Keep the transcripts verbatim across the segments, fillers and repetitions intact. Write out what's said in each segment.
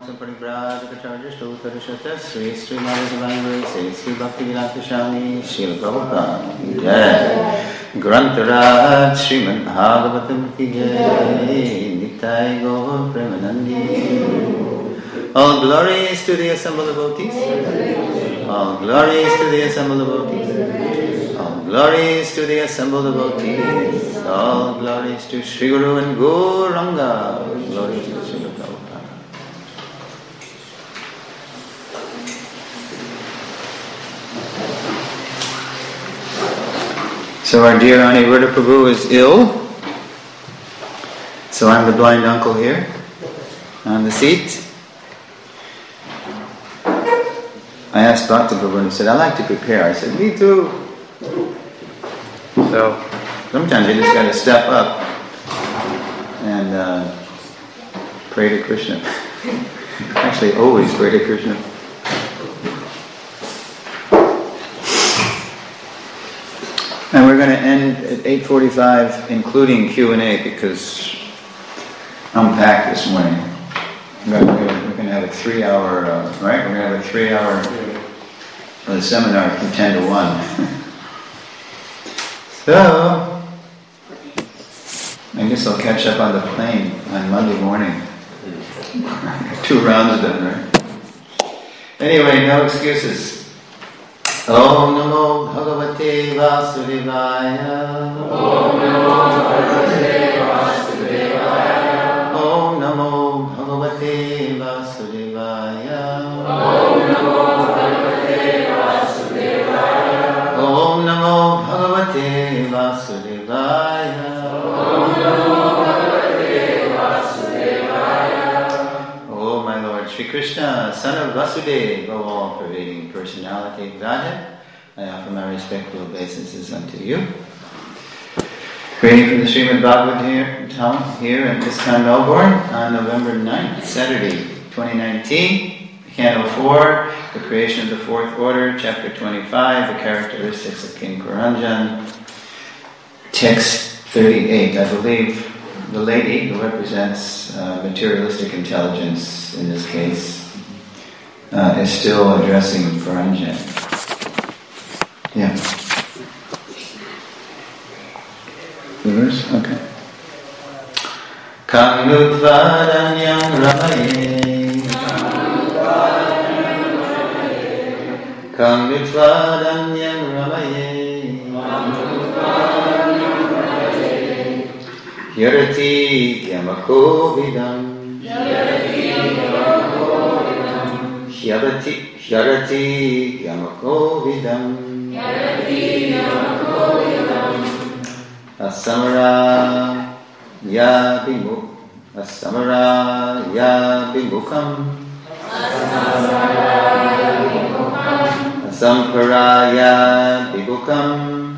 Paribrajacharya Stottarishata Sri Sri Madhavangari Sri Sri Bhaktivedanta Swami Srila Prabhupada Jai Grantaraj Srimad Bhagavatam Ki Jai Nitai Gaur Premanandi. All glories to the assembled devotees. All glories to the assembled devotees. All glories to the assembled devotees. All glories to Sri Guru and Gauranga. Glories to Sri Prabhupada. So our dear Aniruddha Prabhu is ill. So I'm the blind uncle here on the seat. I asked Bhakti Prabhu and he said, I like to prepare. I said, me too. So sometimes you just got to step up and uh, pray to Krishna. Actually, always pray to Krishna. And we're going to end at eight forty-five, including Q and A, because I'm packed this morning. We're going to have a three-hour, uh, right? We're going to have a three-hour uh, seminar from ten to one. So, I guess I'll catch up on the plane on Monday morning. Two rounds done, right? Anyway, no excuses. Om Namo Bhagavate Vasudevaya. Om Namo Bhagavate Vasudevaya. Om Namo Bhagavate Vasudevaya. Om Namo Bhagavate Vasudevaya. Om Namo Bhagavate Vasudevaya. Om Namo Bhagavate Vasudevaya. Oh my Lord, Sri Krishna, son of Vasudeva, O all-pervading personality of Godhead, I offer my respectful obeisances unto you. Reading from the Srimad Bhagavatam here at ISKCON Melbourne on November ninth, Saturday, twenty nineteen, Canto four, the creation of the fourth order, Chapter twenty-five, the characteristics of King Puranjan, Text thirty-eight. I believe the lady who represents uh, materialistic intelligence in this case uh, is still addressing Puranjan. Yeah. The verse? Okay. Kamnutvadanyam ramaye. Kamnutvadanyam ramaye. Yarati yamako vidam. Yarati Yarati yamako vidam. Asamara ya bimu Asamara ya bimukam Asampara ya bimukam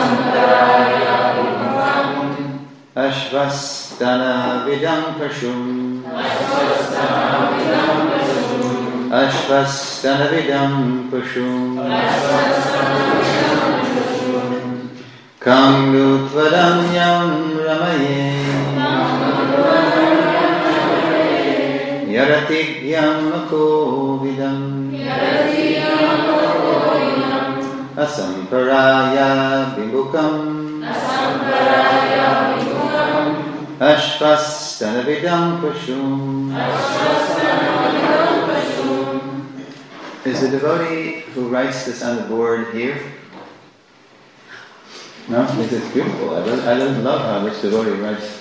Ashvastana vidam pashum Ashvastana vidam pashum Kamnutvadanyam ramaye Yaratigyam akovidam Asamparaya bimukam Ashvastanavidam pashum. Is the devotee who writes this on the board here? No? This is beautiful. I really, I really love how this devotee writes.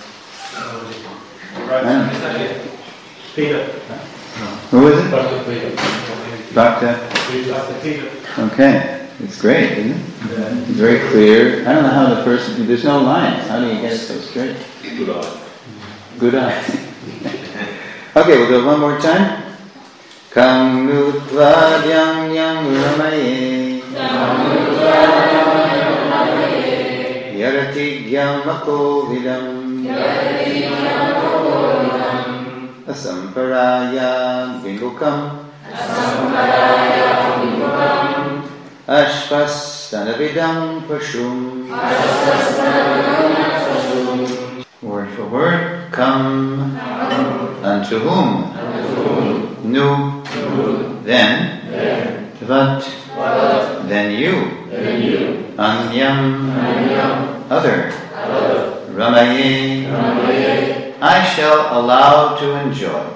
Right. Peter. Who is it? Doctor Peter. Doctor Doctor Peter. Okay. It's great, isn't it? Yeah. It's very clear. I don't know how the person... There's no lines. How do you get it so straight? Good eye. Good eye. Okay, we'll go one more time. Kamnutvadhyam yang ramaye Yaratigyam akovidam Asamparaya bimukam Ashvastanavidam pashum. Word for word. Come unto whom? Nu, then, Vat, then you, Anyam, other, Ramaye, I shall allow to enjoy.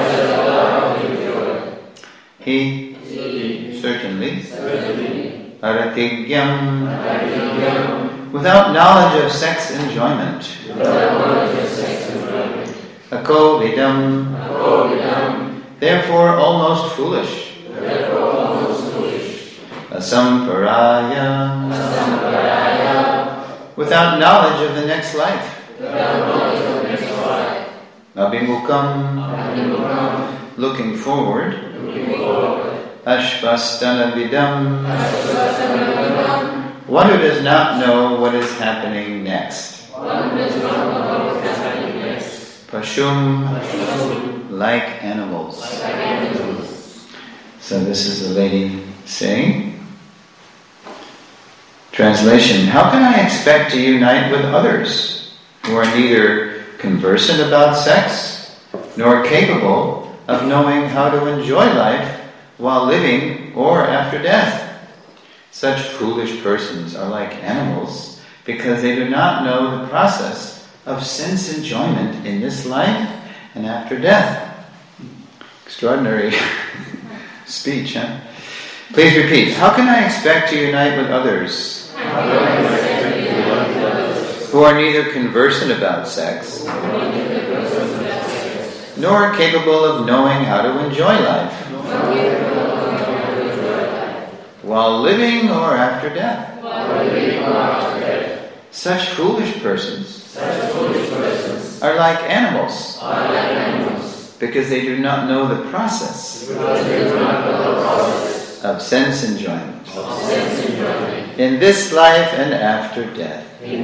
He, certainly, Aratigyam, without knowledge of sex enjoyment. Akovidam, therefore almost foolish. Asamparaya, without knowledge of the next life. Abhimukam, looking forward. Ashvastanavidam, one who does not know what is happening next. Pashum, like animals. So this is a lady saying, translation, how can I expect to unite with others who are neither conversant about sex nor capable of knowing how to enjoy life while living or after death? Such foolish persons are like animals because they do not know the process of sense enjoyment in this life and after death. Extraordinary speech, huh? Please repeat. How can I expect to unite with others who are neither conversant about sex nor capable of knowing how to enjoy life while living or after death? Such foolish persons are like animals because they do not know the process of sense enjoyment in this life and after death.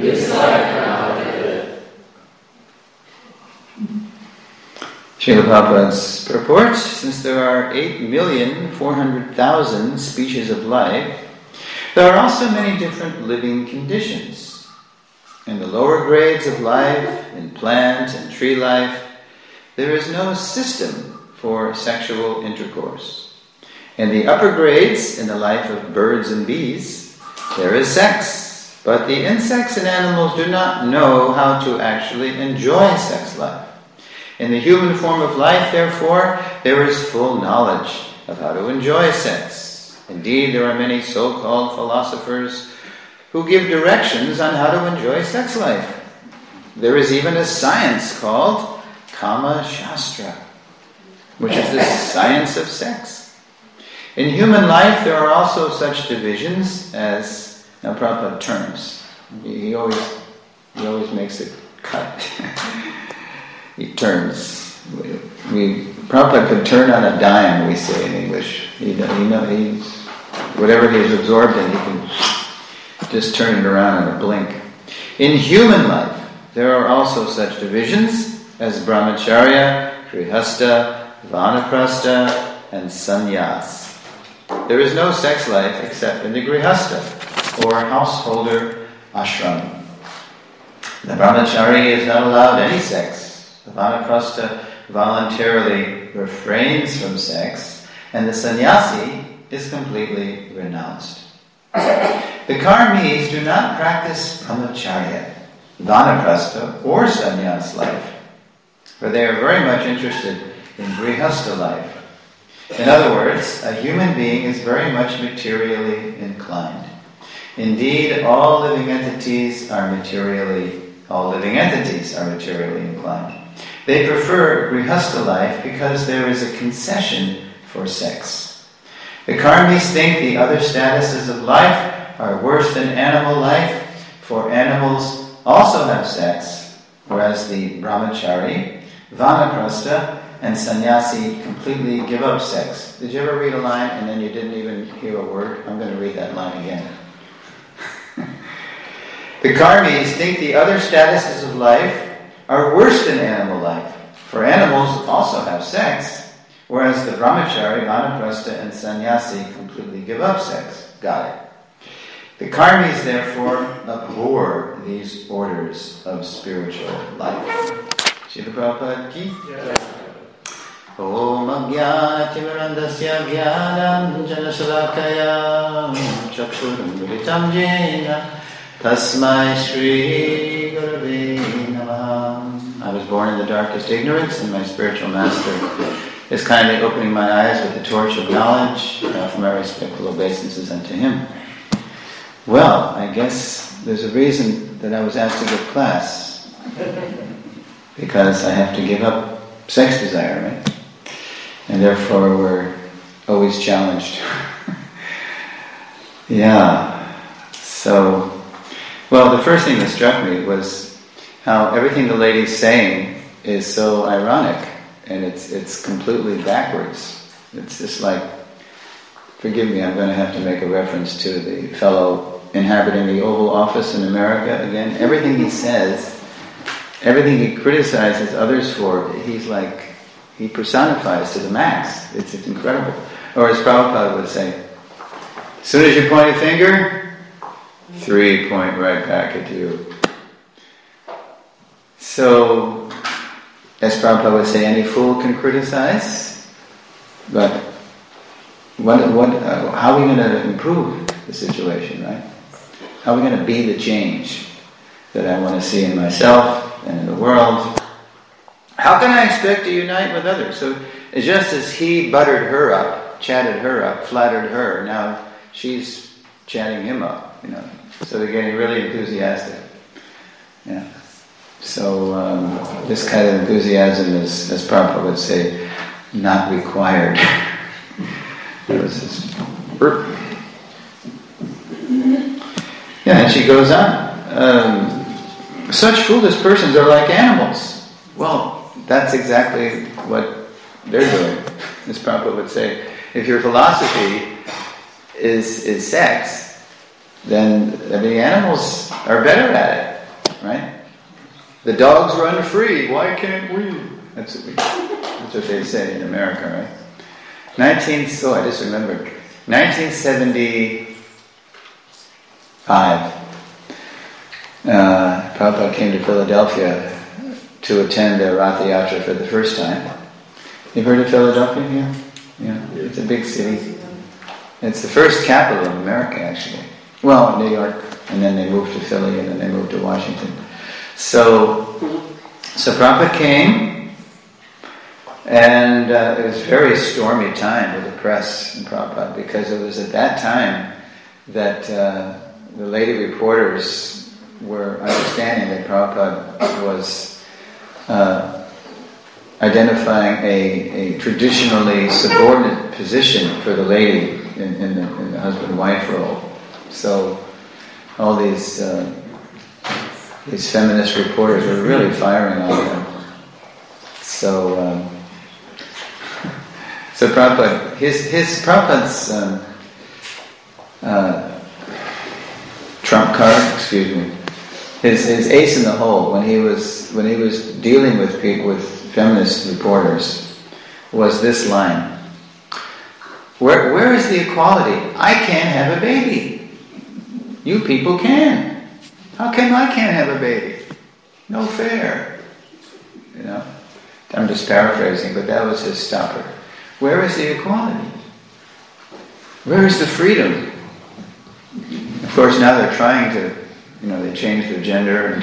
Srila Prabhupada's purport, since there are eight million four hundred thousand species of life, there are also many different living conditions. In the lower grades of life, in plant and tree life, there is no system for sexual intercourse. In the upper grades, in the life of birds and bees, there is sex, but the insects and animals do not know how to actually enjoy sex life. In the human form of life, therefore, there is full knowledge of how to enjoy sex. Indeed, there are many so-called philosophers who give directions on how to enjoy sex life. There is even a science called Kama Shastra, which is the science of sex. In human life, there are also such divisions as, now Prabhupada terms. He always, he always makes it cut. He turns. We, we Prabhupada could turn on a dime, we say in English. He, he know, he, whatever he's absorbed in, he can just turn it around in a blink. In human life, there are also such divisions as brahmacharya, grihastha, vanaprastha, and sannyas. There is no sex life except in the grihastha, or householder ashram. The brahmachari is not allowed any sex. The vanaprastha voluntarily refrains from sex, and the sannyasi is completely renounced. The karmis do not practice brahmacharya, vanaprastha, or sannyas life, for they are very much interested in grihastha life. In other words, a human being is very much materially inclined. Indeed, all living entities are materially, all living entities are materially inclined. They prefer grihastha life because there is a concession for sex. The karmis think the other statuses of life are worse than animal life, for animals also have sex, whereas the brahmachari, vanaprastha, and sannyasi completely give up sex. Did you ever read a line and then you didn't even hear a word? I'm going to read that line again. The karmis think the other statuses of life are worse than animal life, for animals also have sex, whereas the brahmachari, vanaprastha, and sannyasi completely give up sex. Got it. The karmis, therefore, abhor these orders of spiritual life. Srila Prabhupada ki? Om Ajnana-timirandasya Jnanam Janasalakaya Chakshuram Militam Jena Tasmai Shri Gurave Namaha. I was born in the darkest ignorance, and my spiritual master is kindly opening my eyes with the torch of knowledge. I offer my respectful obeisances unto him. Well, I guess there's a reason that I was asked to give class. Because I have to give up sex desire, right? And therefore we're always challenged. Yeah. So, well, the first thing that struck me was how everything the lady's saying is so ironic, and it's it's completely backwards. It's just like, forgive me, I'm going to have to make a reference to the fellow inhabiting the Oval Office in America again. Everything he says, everything he criticizes others for, he's like, he personifies to the max. It's, it's incredible. Or as Prabhupada would say, as soon as you point a finger, three point right back at you. So, as Prabhupada would say, any fool can criticize, but what, what, uh, how are we going to improve the situation, right? How are we going to be the change that I want to see in myself and in the world? How can I expect to unite with others? So just as he buttered her up, chatted her up, flattered her, now she's chatting him up, you know. So they're getting really enthusiastic. Yeah. So um, this kind of enthusiasm is, as Prabhupada would say, not required. It was this burp. Yeah, and she goes on. Um, Such foolish persons are like animals. Well, that's exactly what they're doing. As Prabhupada would say, if your philosophy is is sex, then I mean, animals are better at it, right? The dogs run free. Why can't we? That's what we. That's what they say in America, right? Nineteen. So I just remembered. nineteen seventy-five. Uh, Prabhupada came to Philadelphia to attend the Rath Yatra for the first time. You've heard of Philadelphia here? Yeah, it's a big city. It's the first capital of America, actually. Well, New York, and then they moved to Philly, and then they moved to Washington. So, so Prabhupada came, and uh, it was a very stormy time with the press and Prabhupada, because it was at that time that uh, the lady reporters were understanding that Prabhupada was uh, identifying a, a traditionally subordinate position for the lady in, in, the, in the husband-wife role. So all these uh, these feminist reporters were really firing on them. So um, so Prabhupada, his his Prabhupada's um, uh, trump card, excuse me, his his ace in the hole when he was when he was dealing with people with feminist reporters was this line: Where where is the equality? I can't have a baby. You people can. How come I can't have a baby? No fair. You know. I'm just paraphrasing, but that was his stopper. Where is the equality? Where is the freedom? Of course, now they're trying to, you know, they change their gender.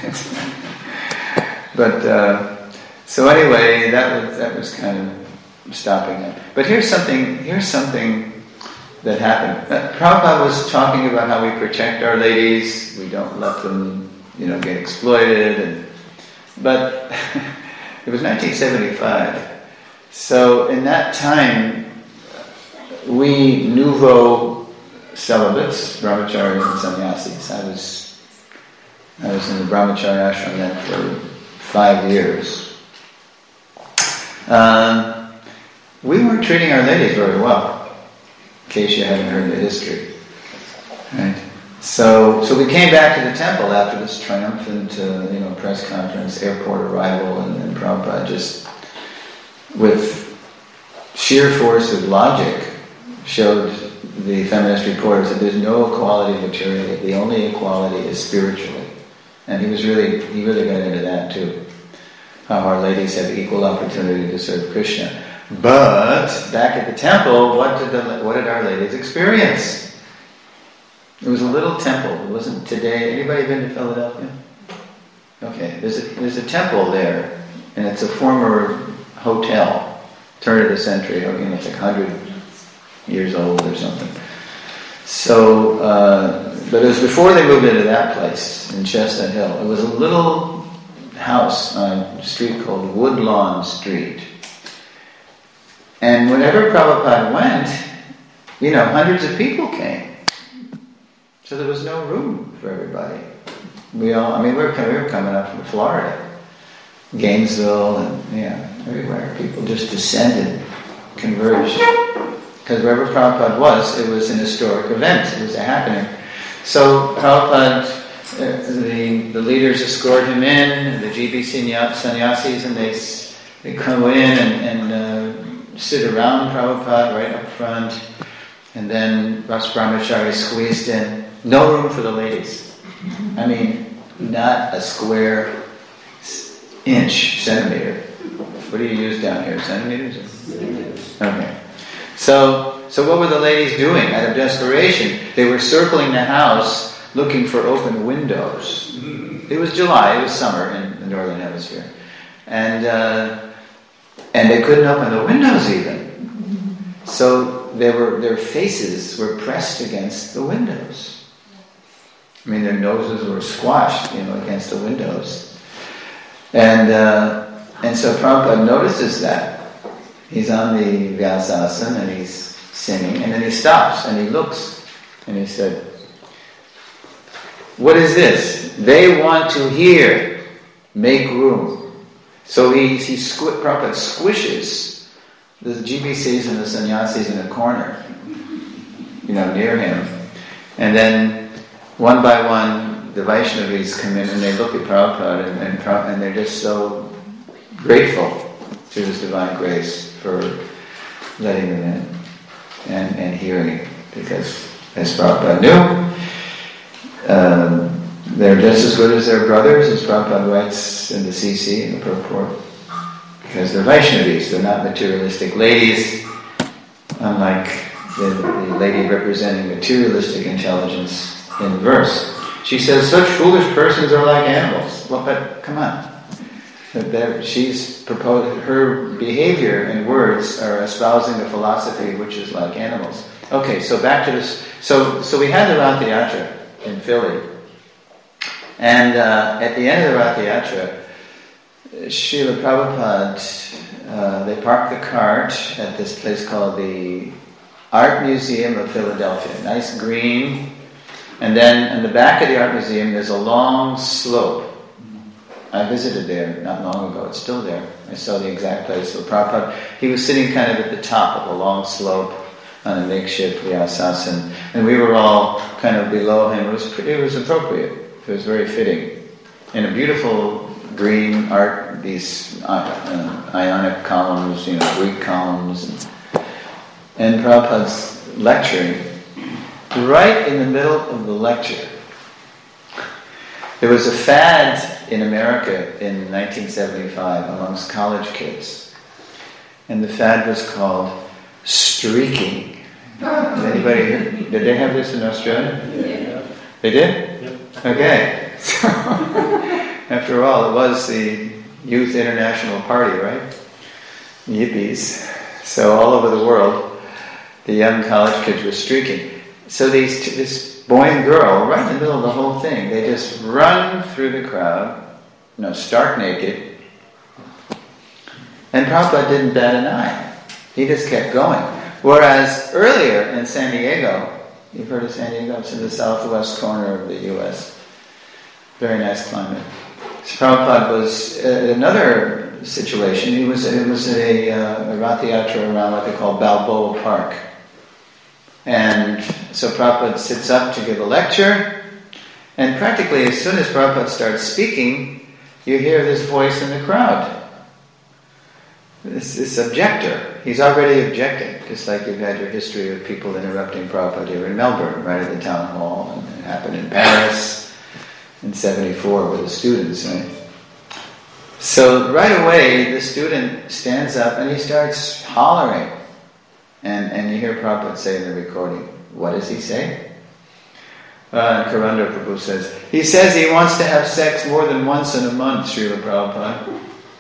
but uh, so anyway, that was that was kind of stopping them. But here's something. Here's something that happened. Uh, Prabhupada was talking about how we protect our ladies. We don't let them, you know, get exploited. And, but it was nineteen seventy-five. So in that time, we nouveau celibates, brahmacharis and sannyasis. I was I was in the brahmacharya ashram then for five years. Um, we weren't treating our ladies very well. In case you haven't heard the history, right? So, so we came back to the temple after this triumphant, uh, you know, press conference, airport arrival, and then Prabhupada just, with sheer force of logic, showed the feminist reporters that there's no equality materially. The only equality is spiritually, and he was really, he really got into that too. how our ladies have equal opportunity to serve Krishna. But back at the temple, what did the, what did Our Ladies experience? It was a little temple. It wasn't today. Anybody been to Philadelphia? Okay, there's a there's a temple there, and it's a former hotel, turn of the century. I mean, it's like hundred years old or something. So, uh, but it was before they moved into that place in Chestnut Hill. It was a little house on a street called Woodlawn Street. And whenever Prabhupada went, you know, hundreds of people came. So there was no room for everybody. We all, I mean, we were, we were coming up from Florida, Gainesville, and yeah, everywhere. People just descended, converged. Because wherever Prabhupada was, it was an historic event. It was a happening. So Prabhupada, uh, the, the leaders escort him in, the G B sannyasis, and they, they come in and, and uh, sit around Prabhupada right up front, and then Ras Brahmachari squeezed in. No room for the ladies. I mean, not a square inch, centimeter. What do you use down here? Centimeters? Okay. So, so what were the ladies doing out of desperation? They were circling the house looking for open windows. It was July, it was summer in the northern hemisphere. And uh, and they couldn't open the windows even. So they were, their faces were pressed against the windows. I mean, their noses were squashed, you know, against the windows. And uh, and so Prabhupada notices that. He's on the Vyasasana and he's singing, and then he stops and he looks and he said, "What is this? They want to hear. Make room." So he, he squ- Prabhupada squishes the G B Cs and the sannyasis in a corner, you know, near him. And then one by one, the Vaishnavis come in and they look at Prabhupada and, and, and they're just so grateful to his divine grace for letting them in and, and hearing, because as Prabhupada knew, um, they're just as good as their brothers, as Prabhupada writes in the C C, in the purport, because they're Vaishnavis, they're not materialistic ladies, unlike the, the lady representing materialistic intelligence in the verse. She says, such foolish persons are like animals. Well, but come on. That she's proposed, her behavior and words are espousing the philosophy which is like animals. Okay, so back to this. So, so we had the Rath Yatra in Philly, and uh, at the end of the Rath Yatra, Srila Prabhupada, uh, they parked the cart at this place called the Art Museum of Philadelphia. Nice green, and then in the back of the Art Museum there's a long slope. I visited there not long ago. It's still there. I saw the exact place. So Prabhupada, he was sitting kind of at the top of a long slope on a makeshift vyasasana, and we were all kind of below him. It was pretty, it was appropriate. It was very fitting. And a beautiful green art, these uh, uh, Ionic columns, you know, Greek columns, and, and Prabhupada's lecturing. Right in the middle of the lecture, there was a fad in America in nineteen seventy-five amongst college kids. And the fad was called streaking. Did anybody hear? Did they have this in Australia? Yeah. They did? Yep. Okay. So, after all, it was the Youth International Party, right? Yippies. So all over the world, the young college kids were streaking. So these t- this boy and girl, right in the middle of the whole thing, they just run through the crowd, you know, stark naked. And Prabhupada didn't bat an eye. He just kept going. Whereas earlier in San Diego, you've heard of San Diego? It's in the southwest corner of the U S. Very nice climate. So Prabhupada was at another situation. He was, it was at a, uh, a Rath Yatra around what they call Balboa Park. And so Prabhupada sits up to give a lecture, and practically as soon as Prabhupada starts speaking, you hear this voice in the crowd. This, this objector. He's already objecting, just like you've had your history of people interrupting Prabhupada here in Melbourne, right at the town hall, and it happened in Paris in seventy-four with the students, right? So right away, the student stands up and he starts hollering. And, and you hear Prabhupada say in the recording, what does he say? Uh, Karandar Prabhu says, he says he wants to have sex more than once in a month, Srila Prabhupada.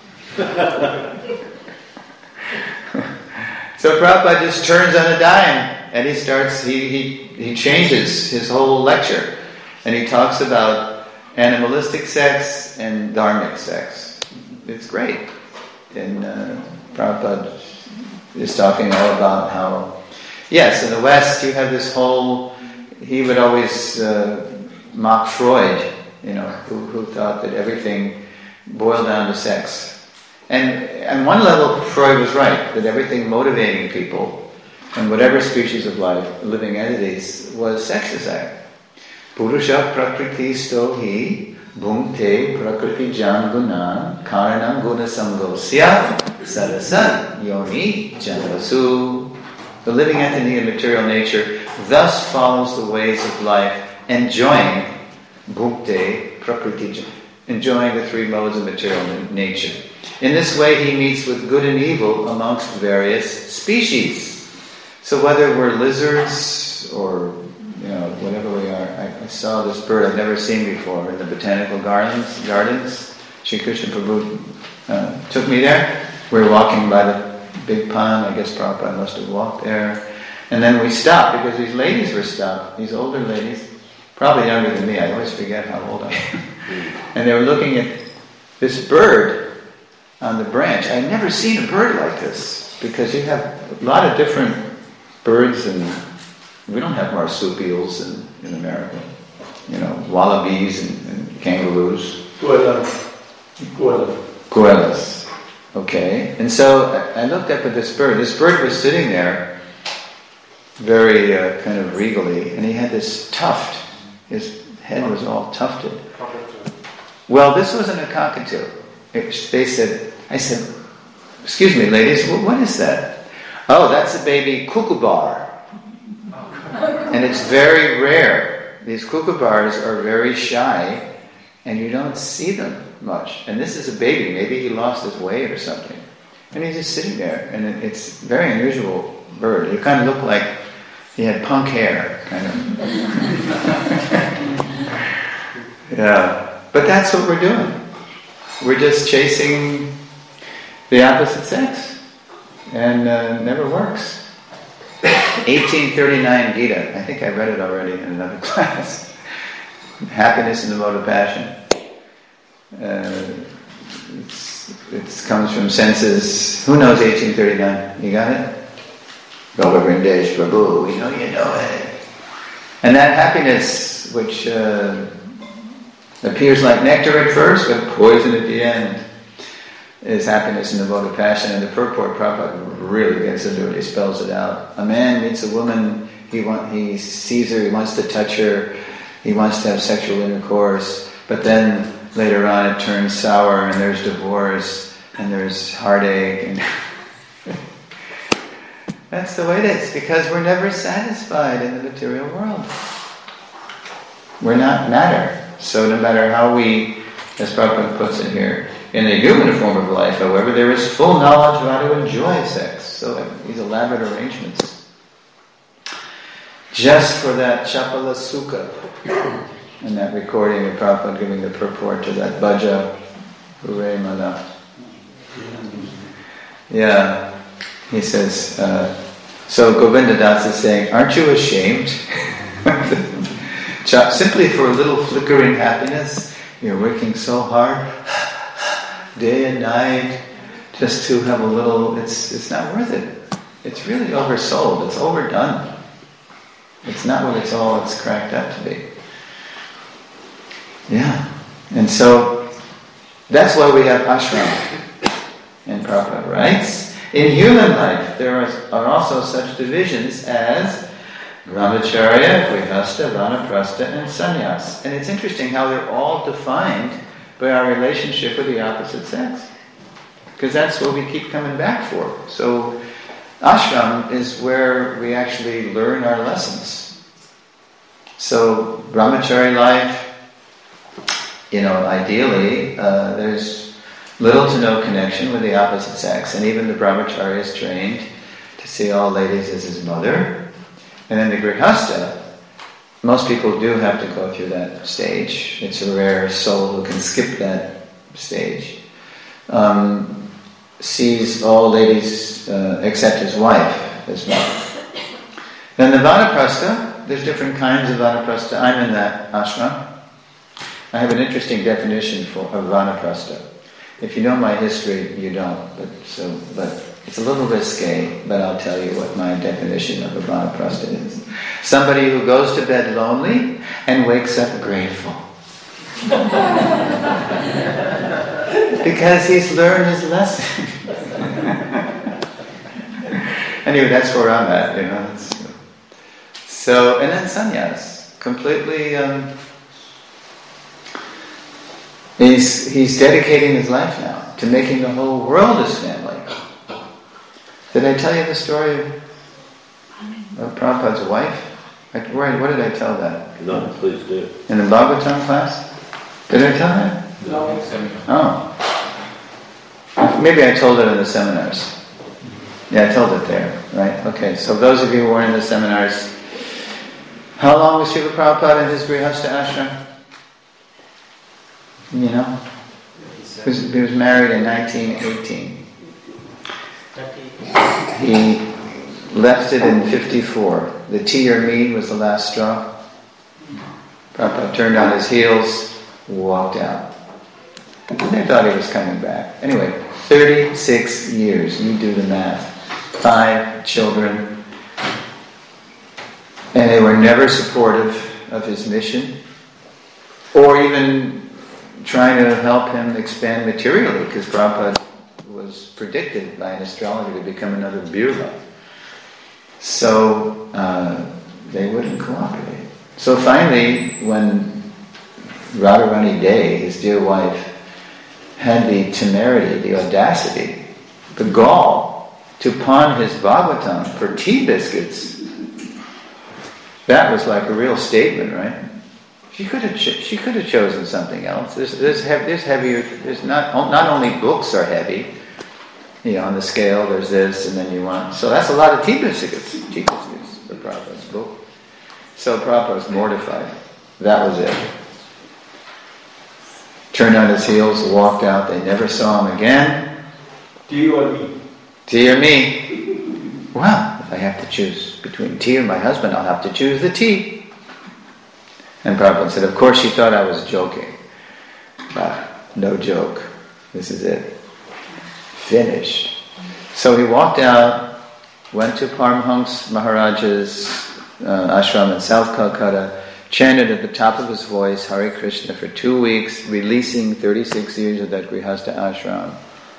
So Prabhupada just turns on a dime and he starts, he, he, he changes his whole lecture. And he talks about animalistic sex and dharmic sex. It's great. And uh, Prabhupada is talking all about how, yes, in the West you have this whole, he would always uh, mock Freud, you know, who, who thought that everything boiled down to sex. And on one level, Freud was right, that everything motivating people and whatever species of life, living entities, was sex desire. Purusha prakriti stohi bhungte prakriti jan gunan karanam guna samgosya sarasat yoni janvasu. The living entity of material nature thus follows the ways of life, enjoying bhukte prakriti, enjoying the three modes of material nature. In this way he meets with good and evil amongst various species. So whether we're lizards or, you know, whatever we are, I, I saw this bird I've never seen before in the botanical gardens. Gardens. Sri Krishna Prabhu uh, took me there. We were walking by the big pond. I guess Prabhupada must have walked there. And then we stopped because these ladies were stopped. These older ladies, probably younger than me. I always forget how old I am. And they were looking at this bird on the branch. I'd never seen a bird like this because you have a lot of different birds, and we don't have marsupials in, in America. You know, wallabies and, and kangaroos. Goelas. Goelas. Goelas. Okay. And so I, I looked up at this bird. This bird was sitting there very uh, kind of regally, and he had this tuft. His head was all tufted. Well, this wasn't a cockatoo. It, they said, I said, excuse me, ladies, what is that? Oh, that's a baby kookaburra. And it's very rare. These kookaburras are very shy, and you don't see them much. And this is a baby. Maybe he lost his weight or something. And he's just sitting there, and it, it's a very unusual bird. It kind of looked like he had punk hair, kind of. Yeah. But that's what we're doing. We're just chasing the opposite sex. And uh, it never works. eighteen thirty-nine Gita. I think I read it already in another class. Happiness in the mode of passion. Uh, it's, it comes from senses. Who knows eighteen thirty-nine? You got it? Govardhandesh Prabhu, we know you know it. And that happiness, which uh, appears like nectar at first, but poison at the end, is happiness in the mode of passion. And the purport, Prabhupada really gets into it. He spells it out. A man meets a woman, he want, he sees her, he wants to touch her, he wants to have sexual intercourse, but then later on it turns sour, and there's divorce, and there's heartache, and that's the way it is, because we're never satisfied in the material world. We're not matter. So no matter how we, as Prabhupada puts it here, in the human form of life, however, there is full knowledge of how to enjoy sex. So these elaborate arrangements. Just for that Chapala Sukha, and that recording of Prabhupada giving the purport to that Bhaja Hooray Mala. Yeah, he says, uh, so Govinda Das is saying, aren't you ashamed? Simply for a little flickering happiness, you're working so hard, day and night, just to have a little, it's it's not worth it. It's really oversold, it's overdone. It's not what it's all it's cracked up to be. Yeah. And so, that's why we have ashram. And Prabhupada writes, in human life, there are, are also such divisions as brahmacharya, grihastha, vanaprastha, and sannyas. And it's interesting how they're all defined by our relationship with the opposite sex. Because that's what we keep coming back for. So, ashram is where we actually learn our lessons. So, brahmacharya life, you know, ideally, uh, there's little to no connection with the opposite sex, and even the brahmacharya is trained to see all ladies as his mother. And then the grihastha, most people do have to go through that stage. It's a rare soul who can skip that stage. Um, sees all ladies uh, except his wife as well. Then the vanaprastha, there's different kinds of vanaprastha. I'm in that ashram. I have an interesting definition for of vanaprastha. If you know my history, you don't. But so, but it's a little risque. But I'll tell you what my definition of a vanaprastha is: somebody who goes to bed lonely and wakes up grateful because he's learned his lesson. Anyway, that's where I'm at. You know. It's, so, and then sannyas, completely. Um, He's, he's dedicating his life now to making the whole world his family. Did I tell you the story of, of Prabhupada's wife? I, where, what did I tell that? No, please do. In the Bhagavatam class? Did I tell that? No. Oh. Maybe I told it in the seminars. Yeah, I told it there, right? Okay, so those of you who weren't in the seminars, how long was Srila Prabhupada in his Grihastha ashram? You know, he was, he was married in nineteen eighteen. He left it in fifty-four. The tea or me was the last straw. Prabhupada turned on his heels, walked out. They thought he was coming back. Anyway, thirty-six years. You do the math. Five children. And they were never supportive of his mission, or even trying to help him expand materially, because Prabhupada was predicted by an astrologer to become another Birla. So uh, they wouldn't cooperate. So finally, when Radharani Day, his dear wife, had the temerity, the audacity, the gall to pawn his Bhagavatam for tea biscuits, that was like a real statement, right? She could have ch- she could have chosen something else. There's there's, hev- there's heavier. There's not not only books are heavy. You know, on the scale there's this, and then you want. So that's a lot of tea biscuits. Tea biscuits for Prabhupada's book. So Prabhupada was mortified. That was it. Turned on his heels, walked out. They never saw him again. Tea or me? Tea or me? Well, if I have to choose between tea or my husband, I'll have to choose the tea. And Prabhupada said, of course she thought I was joking. But no joke. This is it. Finished. So he walked out, went to Paramahansa Maharaja's uh, ashram in South Calcutta, chanted at the top of his voice Hare Krishna for two weeks, releasing thirty-six years of that Grihastha ashram.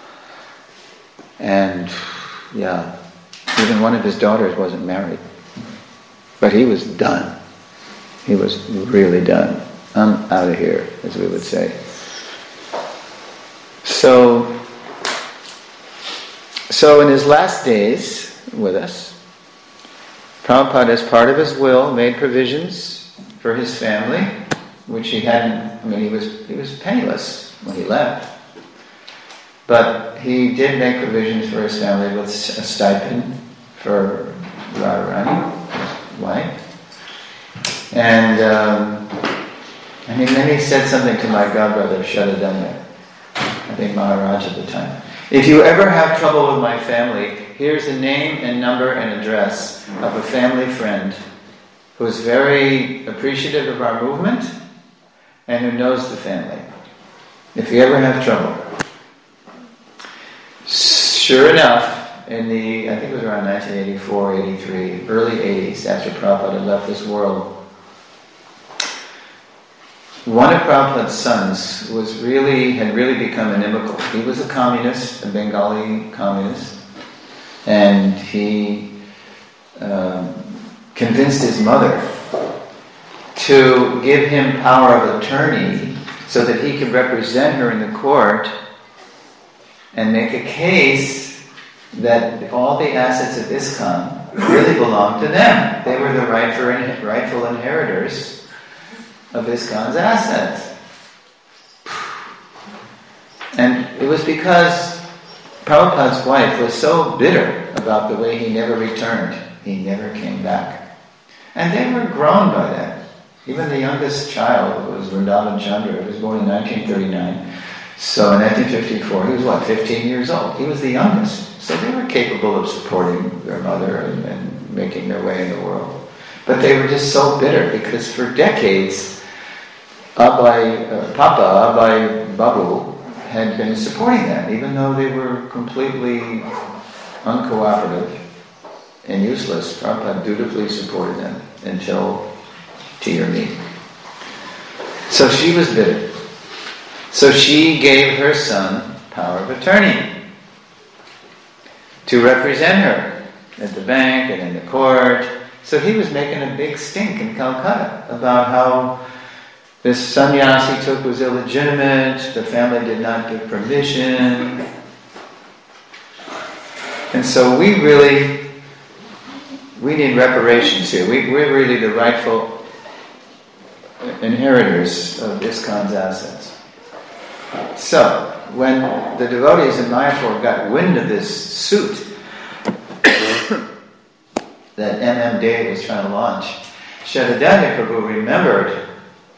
And, yeah, even one of his daughters wasn't married. But he was done. He was really done. I'm out of here, as we would say. So, so in his last days with us, Prabhupada, as part of his will, made provisions for his family, which he hadn't. I mean, he was he was penniless when he left, but he did make provisions for his family with a stipend for Radharani, his wife. And um, and he, then he said something to my godbrother, Shadadanya, I think Maharaj at the time. If you ever have trouble with my family, here's the name and number and address of a family friend who is very appreciative of our movement and who knows the family. If you ever have trouble. Sure enough, in the, I think it was around nineteen eighty-four, eighty-three, early eighties, after Prabhupada had left this world, one of Prabhupada's sons was really had really become inimical. He was a communist, a Bengali communist, and he um, convinced his mother to give him power of attorney so that he could represent her in the court and make a case that all the assets of ISKCON really belonged to them. They were the rightful, rightful inheritors of ISKCON's assets. And it was because Prabhupada's wife was so bitter about the way he never returned. He never came back. And they were grown by that. Even the youngest child was Vrindavan Chandra. He was born in nineteen thirty-nine. So in nineteen fifty-four, he was what, fifteen years old. He was the youngest. So they were capable of supporting their mother and, and making their way in the world. But they were just so bitter because for decades, Abai, uh, Papa, Abai Babu, had been supporting them, even though they were completely uncooperative and useless. Prabhupada dutifully supported them until tea or me. So she was bitter. So she gave her son power of attorney to represent her at the bank and in the court. So he was making a big stink in Calcutta about how this sannyas he took was illegitimate, the family did not give permission. And so we really, we need reparations here. We, we're really the rightful inheritors of ISKCON's assets. So, when the devotees in Mayapur got wind of this suit that M M Day was trying to launch, Shadadanya Prabhu remembered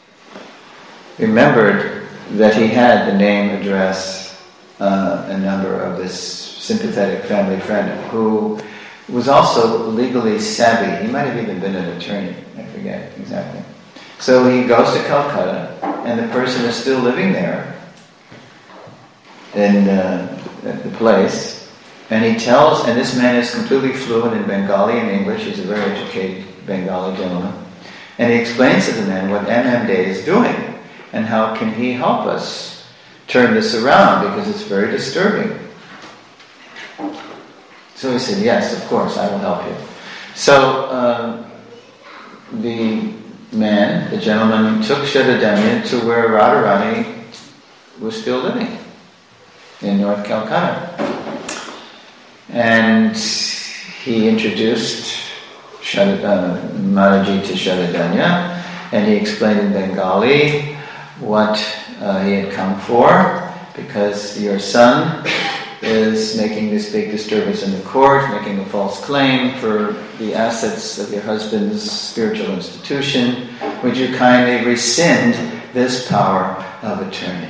remembered that he had the name, address, uh, and number of this sympathetic family friend who was also legally savvy. He might have even been an attorney, I forget exactly. So he goes to Calcutta, and the person is still living there in uh, at the place, and he tells, and this man is completely fluent in Bengali and English, he's a very educated Bengali gentleman, and he explains to the man what M M Day is doing, and how can he help us turn this around, because it's very disturbing. So he said, yes, of course, I will help you. So uh, the man, the gentleman, took Shadadanya to where Radharani was still living, in North Calcutta. And he introduced Shad- uh, Mataji to Shadadanya, and he explained in Bengali what uh, he had come for, because your son is making this big disturbance in the court, making a false claim for the assets of your husband's spiritual institution. Would you kindly rescind this power of attorney?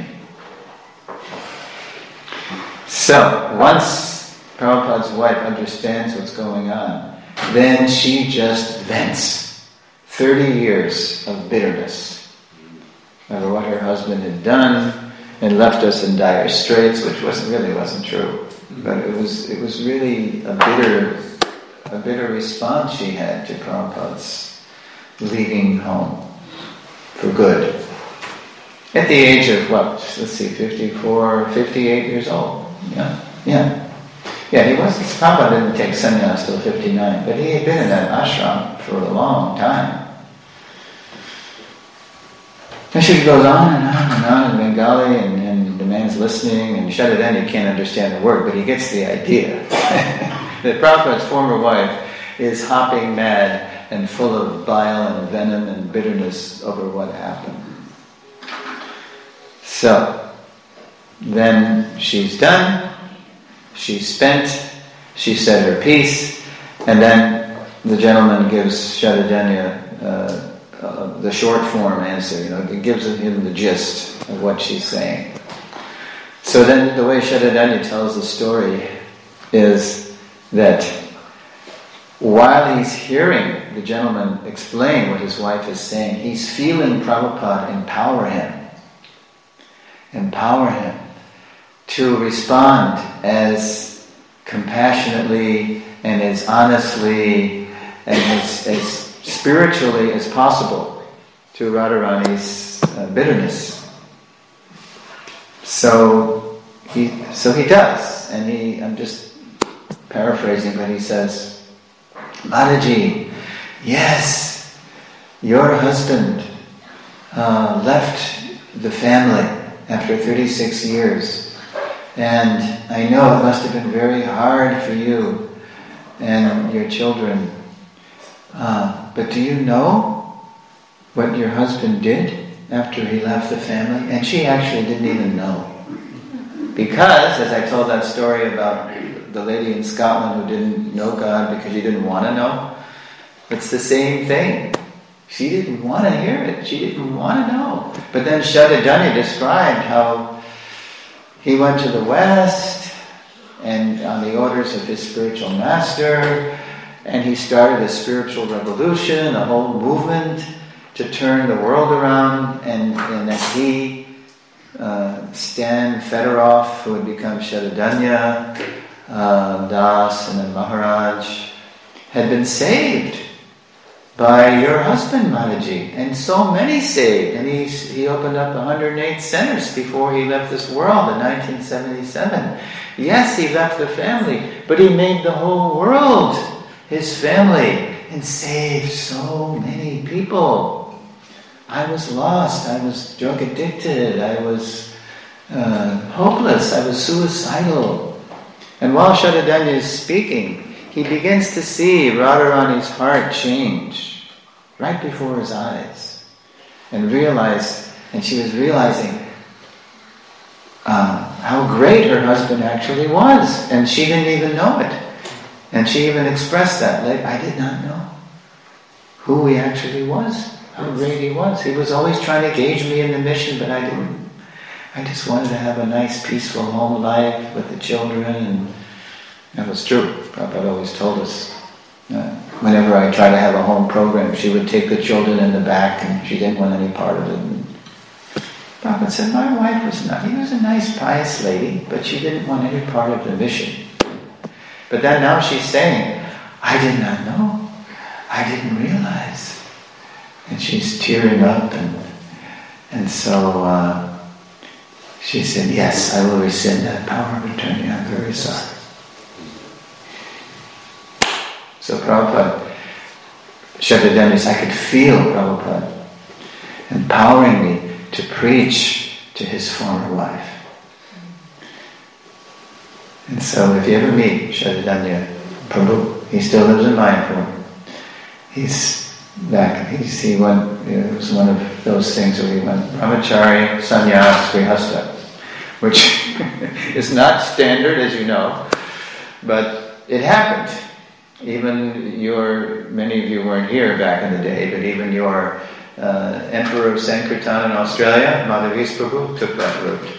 So, once Prabhupada's wife understands what's going on, then she just vents thirty years of bitterness over what her husband had done and left us in dire straits, which wasn't really wasn't true, but it was it was really a bitter a bitter response she had to Prabhupada's leaving home for good. At the age of what? Let's see, fifty-four, fifty-eight years old. Yeah, yeah, yeah. He was. Prabhupada didn't take sannyas till fifty-nine, but he had been in that ashram for a long time. And she goes on and on and on in Bengali, and, and the man's listening, and Shadadanya can't understand the word, but he gets the idea that Prabhupada's former wife is hopping mad and full of bile and venom and bitterness over what happened. So, then she's done, she's spent, she said her piece, and then the gentleman gives Shadadanya uh, uh, the short form answer, you know, it gives him the gist of what she's saying. So then the way Shadadanya tells the story is that while he's hearing the gentleman explain what his wife is saying, he's feeling Prabhupada empower him. Empower him to respond as compassionately and as honestly and as, as spiritually as possible to Radharani's uh, bitterness. So he, so he does, and he. I'm just paraphrasing, but he says, "Mataji, yes, your husband uh, left the family after thirty-six years. And I know it must have been very hard for you and your children. Uh, but do you know what your husband did after he left the family?" And she actually didn't even know. Because, as I told that story about the lady in Scotland who didn't know God because she didn't want to know, it's the same thing. She didn't want to hear it. She didn't want to know. But then Shatadanya described how he went to the West and on the orders of his spiritual master, and he started a spiritual revolution, a whole movement to turn the world around, and, and that he, uh, Stan Fedorov, who had become Shatadanya, uh, Das, and then Maharaj, had been saved by your husband, Mataji, and so many saved. And he he opened up one hundred eight centers before he left this world in nineteen seventy-seven. Yes, he left the family, but he made the whole world his family and saved so many people. I was lost, I was drug addicted, I was uh, hopeless, I was suicidal. And while Shatadanya is speaking, he begins to see Radharani's heart change right before his eyes, and realize, and she was realizing um, how great her husband actually was, and she didn't even know it. And she even expressed that, like, I did not know who he actually was, how great he was. He was always trying to engage me in the mission, but I didn't. I just wanted to have a nice, peaceful home life with the children, and that was true. Prabhupada always told us. Uh, whenever I tried to have a home program, she would take the children in the back, and she didn't want any part of it. And Prabhupada said, my wife was not, he was a nice, pious lady, but she didn't want any part of the mission. But then now she's saying, I did not know. I didn't realize. And she's tearing up, and and so uh, she said, yes, I will rescind that power of attorney. I'm very sorry. So Prabhupada, Shatadanya, I could feel Prabhupada empowering me to preach to his former wife. And so if you ever meet Shatadanya Prabhu, he still lives in Mayapur. He's back, he's, he went, it was one of those things where he went brahmachari, sannyas, grihastha, which is not standard, as you know, but it happened. Even your, many of you weren't here back in the day, but even your uh, Emperor of Sankirtan in Australia, Madhavis Prabhu, took that route.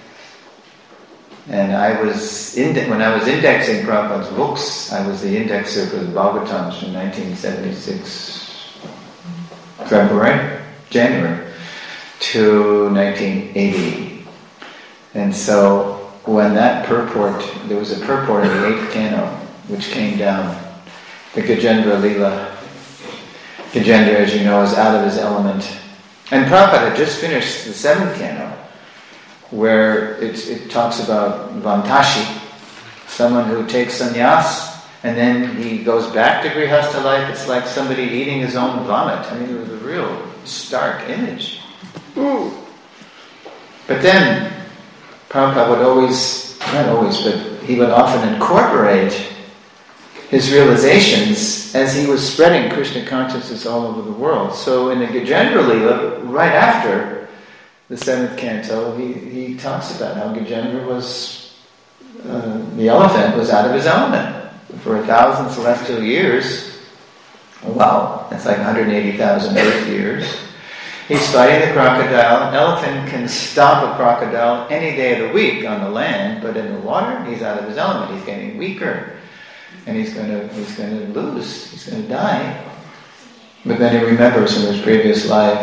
And I was, inde- when I was indexing Prabhupada's books, I was the indexer for the Bhagavatams from nineteen seventy-six, February, January, to nineteen eighty. And so when that purport, there was a purport in the eighth canto, which came down, the Gajendra Leela. Gajendra, as you know, is out of his element. And Prabhupada had just finished the seventh canto, where it, it talks about Vantashi, someone who takes sannyas, and then he goes back to grihastha life. It's like somebody eating his own vomit. I mean, it was a real stark image. Ooh. But then, Prabhupada would always, not always, but he would often incorporate his realizations as he was spreading Krishna consciousness all over the world. So in the Gajendra Leela, right after the seventh canto, he, he talks about how Gajendra was, uh, the elephant was out of his element. For a thousand celestial years, wow, that's like one hundred eighty thousand earth years, he's fighting the crocodile. An elephant can stop a crocodile any day of the week on the land, but in the water, he's out of his element. He's getting weaker. And he's going to he's going to lose. He's going to die. But then he remembers from his previous life,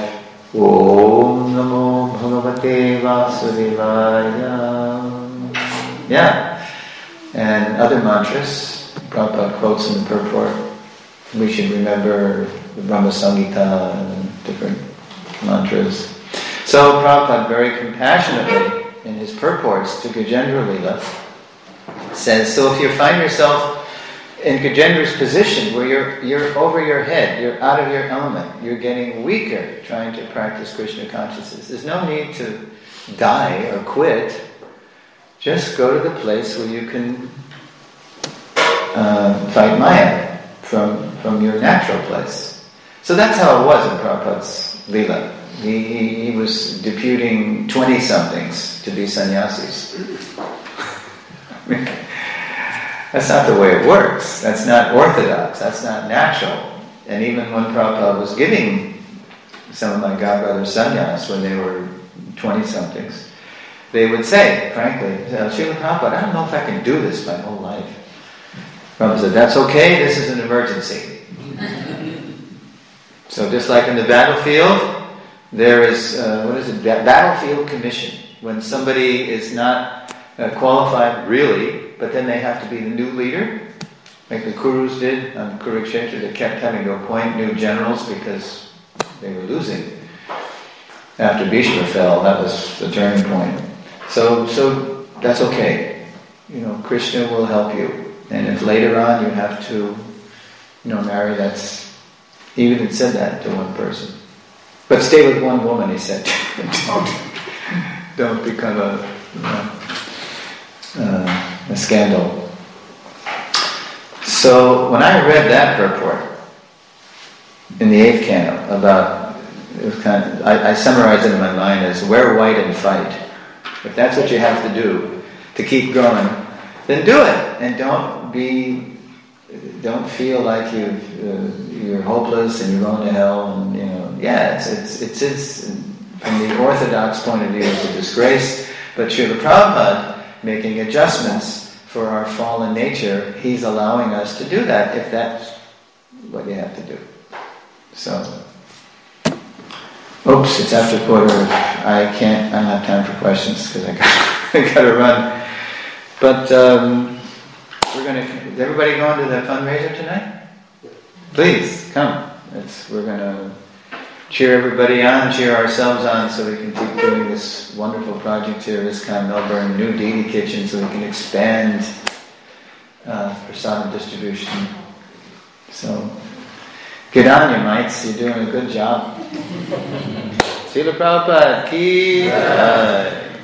Om Namo Bhagavate Vasudevaya. Yeah. And other mantras, Prabhupada quotes in the purport. We should remember the Brahma Samhita and different mantras. So Prabhupada very compassionately in his purports to Gajendra Leela says, so if you find yourself in Gajendra's position where you're you're over your head, you're out of your element, you're getting weaker trying to practice Krishna consciousness, there's no need to die or quit. Just go to the place where you can uh, fight Maya from, from your natural place. So that's how it was in Prabhupada's Leela. He, he, he was deputing twenty-somethings to be sannyasis. I mean, that's not the way it works. That's not orthodox. That's not natural. And even when Prabhupada was giving some of my godbrothers sannyas when they were twenty-somethings, they would say, frankly, Srila Prabhupada, I don't know if I can do this my whole life. Prabhupada said, that's okay, this is an emergency. So just like in the battlefield, there is, uh, what is it, battlefield commission. When somebody is not uh, qualified really, but then they have to be the new leader, like the Kurus did on Kurukshetra. They kept having to appoint new generals because they were losing. After Bhishma fell, that was the turning point. So, so that's okay. You know, Krishna will help you. And if later on you have to, you know, marry, that's, he even said that to one person. But stay with one woman, he said. don't, don't become a, you know, uh, a scandal. So when I read that purport in the eighth canto about, it was kind of, I, I summarized it in my mind as wear white and fight. If that's what you have to do to keep going, then do it, and don't be, don't feel like you've, uh, you're hopeless and you're going to hell. And you know, yeah, it's it's it's, it's from the orthodox point of view, it's a disgrace. But Srila Prabhupada making adjustments for our fallen nature, he's allowing us to do that if that's what you have to do. So, oops, it's after quarter. I can't. I don't have time for questions because I got I got to run. But um, we're going to. Is everybody going to the fundraiser tonight? Please come. It's, we're going to cheer everybody on, cheer ourselves on, so we can keep doing this wonderful project here at ISKCON Melbourne, new deity kitchen, so we can expand uh, prasadam distribution. So get on, you mites. You're doing a good job. Srila Prabhupada ki jai.